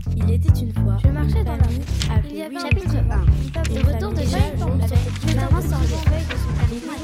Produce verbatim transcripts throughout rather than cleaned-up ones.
Il était une fois. Je marchais dans la rue. Il Il y avait un chapitre petit un. Le retour de Jacques jaune avec une avance sur les feuilles de son carnet.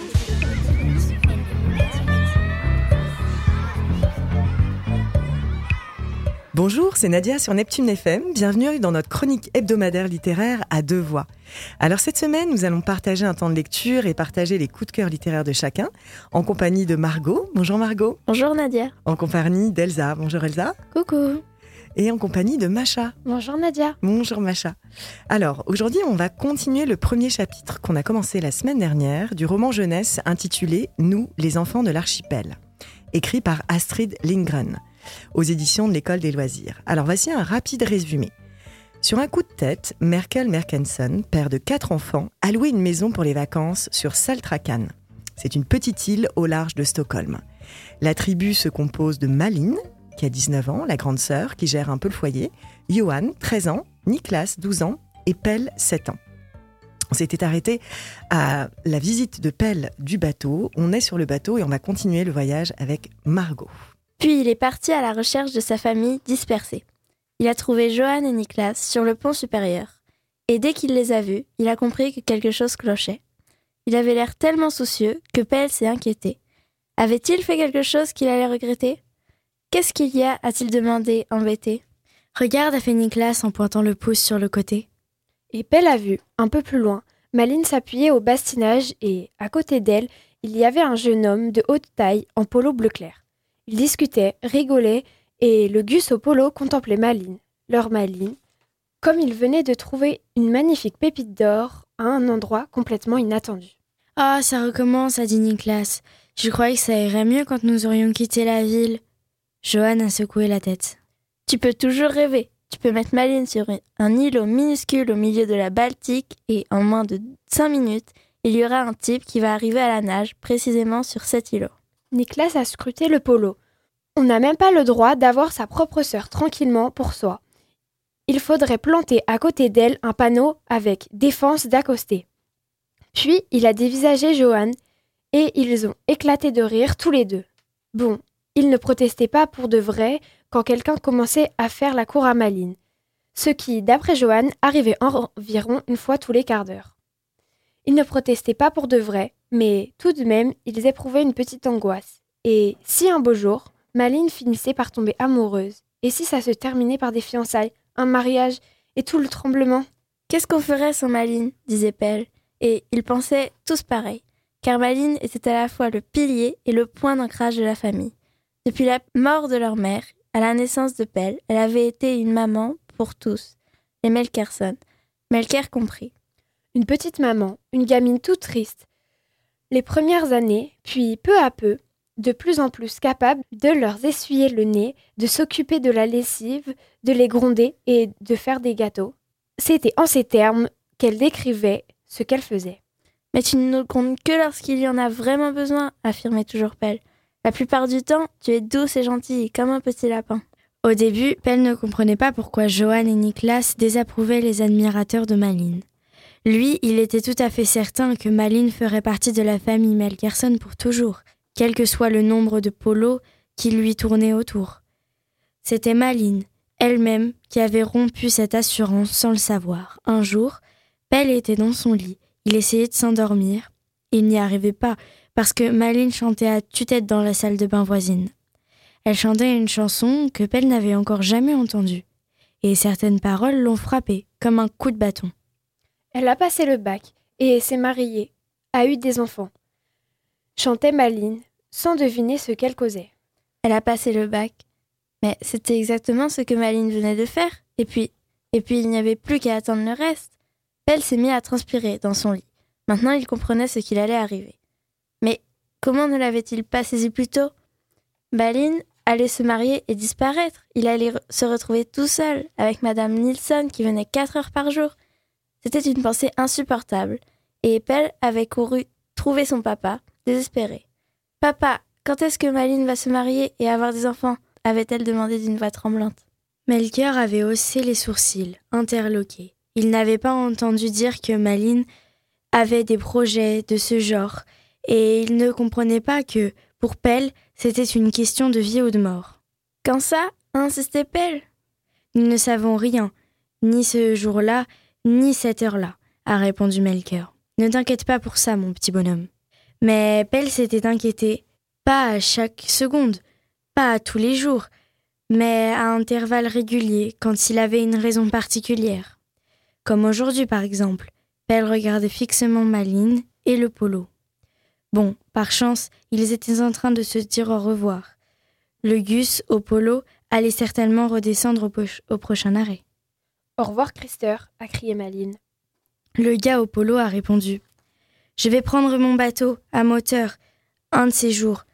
Bonjour, c'est Nadia sur Neptune F M. Bienvenue dans notre chronique hebdomadaire littéraire à deux voix. Alors cette semaine, nous allons partager un temps de lecture et partager les coups de cœur littéraires de chacun, en compagnie de Margot. Bonjour Margot. Bonjour Nadia. En compagnie d'Elsa. Bonjour Elsa. Coucou. Et en compagnie de Macha. Bonjour Nadia. Bonjour Macha. Alors, aujourd'hui, on va continuer le premier chapitre qu'on a commencé la semaine dernière du roman jeunesse intitulé « Nous, les enfants de l'archipel », écrit par Astrid Lindgren, aux éditions de l'École des loisirs. Alors, voici un rapide résumé. Sur un coup de tête, Merkel Merkensen, père de quatre enfants, a loué une maison pour les vacances sur Saltrakan. C'est une petite île au large de Stockholm. La tribu se compose de Malin, qui a dix-neuf ans, la grande sœur, qui gère un peu le foyer, Johan, treize ans, Niklas, douze ans, et Pelle, sept ans. On s'était arrêté à la visite de Pelle du bateau. On est sur le bateau et on va continuer le voyage avec Margot. Puis il est parti à la recherche de sa famille dispersée. Il a trouvé Johan et Niklas sur le pont supérieur. Et dès qu'il les a vus, il a compris que quelque chose clochait. Il avait l'air tellement soucieux que Pelle s'est inquiété. Avait-il fait quelque chose qu'il allait regretter ? Qu'est-ce qu'il y a ? A-t-il demandé, embêté. Regarde, a fait Niklas en pointant le pouce sur le côté. Et Pelle a vu, un peu plus loin, Maline s'appuyait au bastinage et, à côté d'elle, il y avait un jeune homme de haute taille en polo bleu clair. Ils discutaient, rigolaient, et le gus au polo contemplait Maline, leur Maline, comme il venait de trouver une magnifique pépite d'or à un endroit complètement inattendu. « Ah, ça recommence, a dit Niklas. Je croyais que ça irait mieux quand nous aurions quitté la ville. » Johan a secoué la tête. « Tu peux toujours rêver. Tu peux mettre Maline sur un îlot minuscule au milieu de la Baltique et en moins de cinq minutes, il y aura un type qui va arriver à la nage précisément sur cet îlot. » Niklas a scruté le polo. On n'a même pas le droit d'avoir sa propre sœur tranquillement pour soi. Il faudrait planter à côté d'elle un panneau avec « Défense d'accoster ». Puis il a dévisagé Johan et ils ont éclaté de rire tous les deux. Bon, ils ne protestaient pas pour de vrai quand quelqu'un commençait à faire la cour à Maline, ce qui, d'après Johan, arrivait environ une fois tous les quarts d'heure. Ils ne protestaient pas pour de vrai, mais tout de même, ils éprouvaient une petite angoisse. Et si un beau jour, Maline finissait par tomber amoureuse, et si ça se terminait par des fiançailles, un mariage et tout le tremblement ? Qu'est-ce qu'on ferait sans Maline ? Disait Pelle. Et ils pensaient tous pareil, car Maline était à la fois le pilier et le point d'ancrage de la famille. Depuis la mort de leur mère, à la naissance de Pelle, elle avait été une maman pour tous, les Melkerson, Melker compris. Une petite maman, une gamine toute triste. Les premières années, puis peu à peu, de plus en plus capable de leur essuyer le nez, de s'occuper de la lessive, de les gronder et de faire des gâteaux. C'était en ces termes qu'elle décrivait ce qu'elle faisait. « Mais tu ne nous grondes que lorsqu'il y en a vraiment besoin, » affirmait toujours Pelle. « La plupart du temps, tu es douce et gentille, comme un petit lapin. » Au début, Pelle ne comprenait pas pourquoi Johan et Niklas désapprouvaient les admirateurs de Maline. Lui, il était tout à fait certain que Maline ferait partie de la famille Melkerson pour toujours, quel que soit le nombre de polos qui lui tournaient autour. C'était Maline, elle-même, qui avait rompu cette assurance sans le savoir. Un jour, Pelle était dans son lit. Il essayait de s'endormir. Il n'y arrivait pas, parce que Maline chantait à tue-tête dans la salle de bain voisine. Elle chantait une chanson que Pelle n'avait encore jamais entendue. Et certaines paroles l'ont frappée, comme un coup de bâton. Elle a passé le bac et s'est mariée, a eu des enfants. Chantait Maline, sans deviner ce qu'elle causait. Elle a passé le bac. Mais c'était exactement ce que Maline venait de faire. Et puis, et puis il n'y avait plus qu'à attendre le reste. Pelle s'est mis à transpirer dans son lit. Maintenant, il comprenait ce qu'il allait arriver. Mais comment ne l'avait-il pas saisi plus tôt ? Maline allait se marier et disparaître. Il allait re- se retrouver tout seul, avec Madame Nilsson qui venait quatre heures par jour. C'était une pensée insupportable. Et Pelle avait couru trouver son papa, désespéré. « Papa, quand est-ce que Maline va se marier et avoir des enfants ?» avait-elle demandé d'une voix tremblante. Melchior avait haussé les sourcils, interloqué. Il n'avait pas entendu dire que Maline avait des projets de ce genre, et il ne comprenait pas que, pour Pelle, c'était une question de vie ou de mort. « Quand ça ?» insistait Pelle. Nous ne savons rien, ni ce jour-là, ni cette heure-là, a répondu Melchior. Ne t'inquiète pas pour ça, mon petit bonhomme. Mais Pell s'était inquiété, pas à chaque seconde, pas à tous les jours, mais à intervalles réguliers, quand il avait une raison particulière. Comme aujourd'hui, par exemple. Pell regardait fixement Malines et le polo. Bon, par chance, ils étaient en train de se dire au revoir. Le Gus, au polo, allait certainement redescendre au, poche- au prochain arrêt. Au revoir, Christer, a crié Malines. Le gars au polo a répondu. Je vais prendre mon bateau à moteur un de ces jours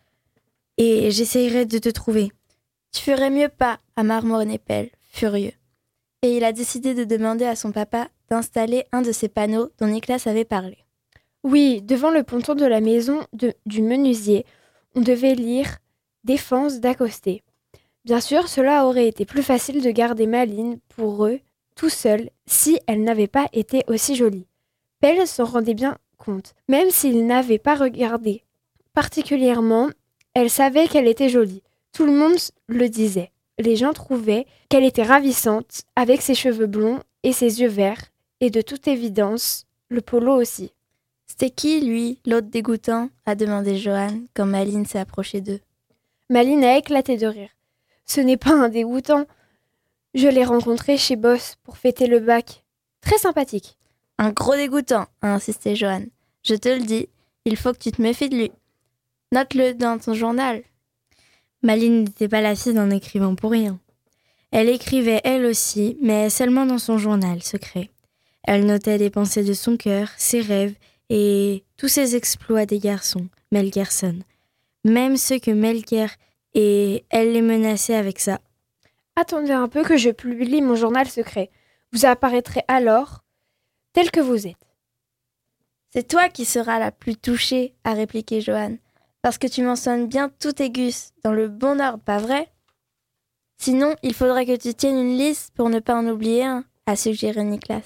et j'essayerai de te trouver. Tu ferais mieux pas, a marmonné Pell, furieux. Et il a décidé de demander à son papa d'installer un de ces panneaux dont Nicolas avait parlé. Oui, devant le ponton de la maison de, du menuisier, on devait lire « Défense d'accoster ». Bien sûr, cela aurait été plus facile de garder Malines pour eux, tout seul, si elle n'avait pas été aussi jolie. Pell s'en rendait bien compte. Même s'il n'avait pas regardé particulièrement, elle savait qu'elle était jolie. Tout le monde le disait. Les gens trouvaient qu'elle était ravissante, avec ses cheveux blonds et ses yeux verts, et de toute évidence, le polo aussi. C'était qui, lui, l'autre dégoûtant a demandé Johan quand Malines s'est approchée d'eux. Malines a éclaté de rire. Ce n'est pas un dégoûtant. Je l'ai rencontré chez Boss pour fêter le bac. Très sympathique. Un gros dégoûtant, a insisté Johan. Je te le dis, il faut que tu te méfies de lui. Note-le dans ton journal. Malines n'était pas la fille d'un écrivain pour rien. Elle écrivait elle aussi, mais seulement dans son journal secret. Elle notait les pensées de son cœur, ses rêves et tous ses exploits des garçons, Melkerson. Même ceux que Melker et elle les menaçaient avec ça. Attendez un peu que je publie mon journal secret. Vous apparaîtrez alors tel que vous êtes. C'est toi qui seras la plus touchée, a répliqué Johan, parce que tu mentionnes bien tous tes gus, dans le bon ordre, pas vrai? Sinon, il faudrait que tu tiennes une liste pour ne pas en oublier un, a suggéré Nicolas.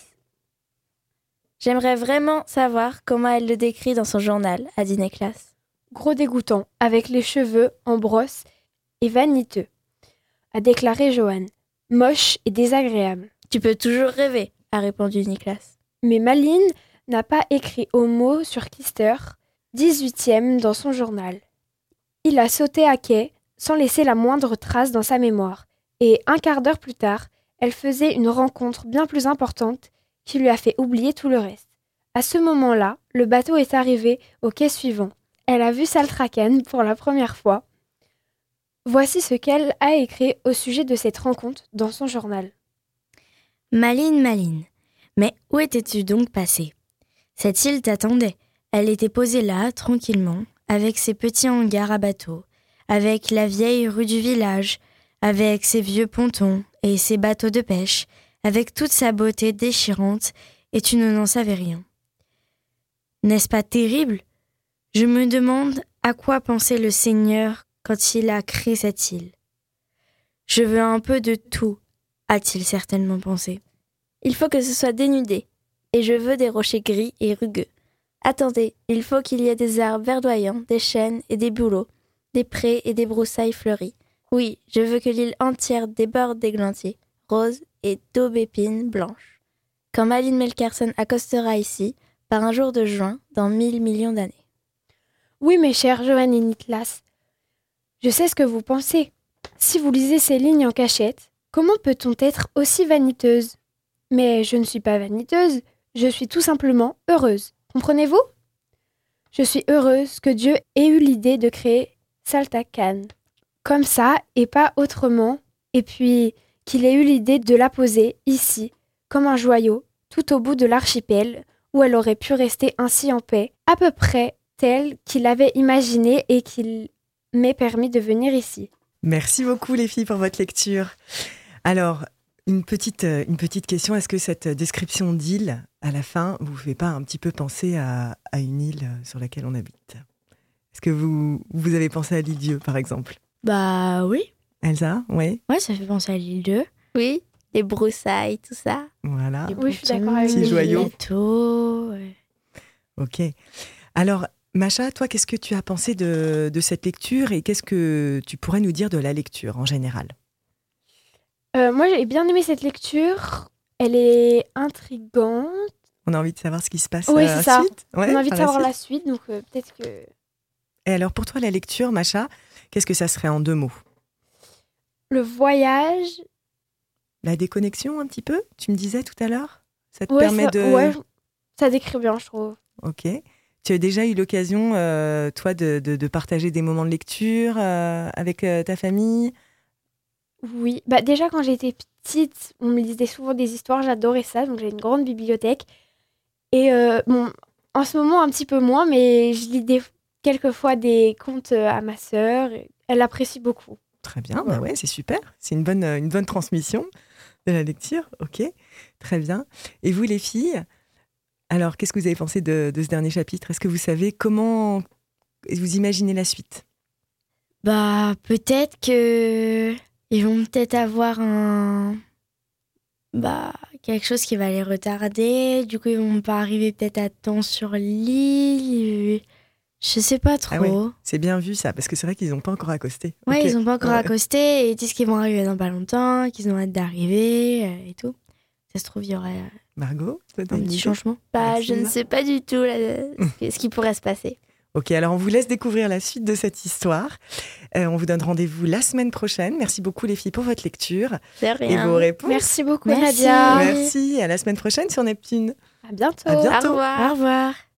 J'aimerais vraiment savoir comment elle le décrit dans son journal, a dit Nicolas. Gros dégoûtant, avec les cheveux en brosse et vaniteux, a déclaré Johan. Moche et désagréable. Tu peux toujours rêver, a répondu Nicolas. Mais Malines n'a pas écrit au mot sur Kister, dix-huitième dans son journal. Il a sauté à quai sans laisser la moindre trace dans sa mémoire, et un quart d'heure plus tard, elle faisait une rencontre bien plus importante qui lui a fait oublier tout le reste. À ce moment-là, le bateau est arrivé au quai suivant. Elle a vu Saltraken pour la première fois. Voici ce qu'elle a écrit au sujet de cette rencontre dans son journal. Malines, Malines, mais où étais-tu donc passée? Cette île t'attendait. Elle était posée là, tranquillement, avec ses petits hangars à bateaux, avec la vieille rue du village, avec ses vieux pontons et ses bateaux de pêche, avec toute sa beauté déchirante, et tu n'en savais rien. N'est-ce pas terrible? Je me demande à quoi pensait le Seigneur quand il a créé cette île. Je veux un peu de tout, a-t-il certainement pensé. Il faut que ce soit dénudé, et je veux des rochers gris et rugueux. Attendez, il faut qu'il y ait des arbres verdoyants, des chênes et des bouleaux, des prés et des broussailles fleuries. Oui, je veux que l'île entière déborde d'églantiers, roses et d'aubépines blanches. Quand Malines Melkerson accostera ici, par un jour de juin, dans mille millions d'années. Oui, mes chers Johan et Nicolas, je sais ce que vous pensez. Si vous lisez ces lignes en cachette, comment peut-on être aussi vaniteuse? Mais je ne suis pas vaniteuse, je suis tout simplement heureuse. Comprenez-vous? Je suis heureuse que Dieu ait eu l'idée de créer Saltacan. Comme ça, et pas autrement, et puis qu'il ait eu l'idée de la poser ici, comme un joyau, tout au bout de l'archipel, où elle aurait pu rester ainsi en paix, à peu près telle qu'il avait imaginé et qu'il m'ait permis de venir ici. Merci beaucoup les filles pour votre lecture. Alors, une petite, une petite question, est-ce que cette description d'île, à la fin, vous fait pas un petit peu penser à, à une île sur laquelle on habite? Est-ce que vous, vous avez pensé à l'île Dieu, par exemple? Bah oui. Elsa, oui. Ouais, ça fait penser à l'île Dieu. Oui, les broussailles, tout ça. Voilà. Oui, je suis d'accord avec Petit vous. joyau. Bateau, ouais. Ok. Alors, Macha, toi, qu'est-ce que tu as pensé de, de cette lecture et qu'est-ce que tu pourrais nous dire de la lecture en général? Euh, moi, j'ai bien aimé cette lecture. Elle est intrigante. On a envie de savoir ce qui se passe Oui, euh, c'est ça. ensuite. Ouais, On a envie de par savoir suite. la suite, donc euh, peut-être que... Et alors, pour toi, la lecture, Macha, qu'est-ce que ça serait en deux mots? Le voyage... La déconnexion, un petit peu, tu me disais tout à l'heure? Ça te Ouais, permet ça, de... ouais, ça décrit bien, je trouve. Ok. Tu as déjà eu l'occasion, euh, toi, de, de, de partager des moments de lecture euh, avec euh, ta famille? Oui, bah déjà quand j'étais petite, on me lisait souvent des histoires, j'adorais ça, donc j'ai une grande bibliothèque. Et euh, bon, en ce moment un petit peu moins, mais je lis des, quelquefois des contes euh, à ma sœur, et elle apprécie beaucoup. Très bien, Voilà. bah ouais, c'est super. C'est une bonne, euh, une bonne transmission de la lecture. Ok, très bien. Et vous, les filles, alors, qu'est-ce que vous avez pensé de, de ce dernier chapitre? Est-ce que vous savez comment vous imaginez la suite? Bah, peut-être que ils vont peut-être avoir un bah quelque chose qui va les retarder. Du coup, ils vont pas arriver peut-être à temps sur l'île. Je sais pas trop. Ah ouais, c'est bien vu ça, parce que c'est vrai qu'ils n'ont pas encore accosté. Ouais, Ok. ils ont pas encore Ouais. accosté et ils disent qu'ils vont arriver dans pas longtemps, qu'ils ont hâte d'arriver euh, et tout. Ça se trouve, il y aurait euh, Margot, toi, t'as un une petit idée? changement. Bah, Merci, je ne Lisa. sais pas du tout là, ce qui- ce qui pourrait se passer. Ok, alors on vous laisse découvrir la suite de cette histoire. Euh, on vous donne rendez-vous la semaine prochaine. Merci beaucoup les filles pour votre lecture De et rien. vos réponses. Merci beaucoup Merci. Nadia. Merci, à la semaine prochaine sur Neptune. À bientôt. À bientôt. Au revoir. Au revoir.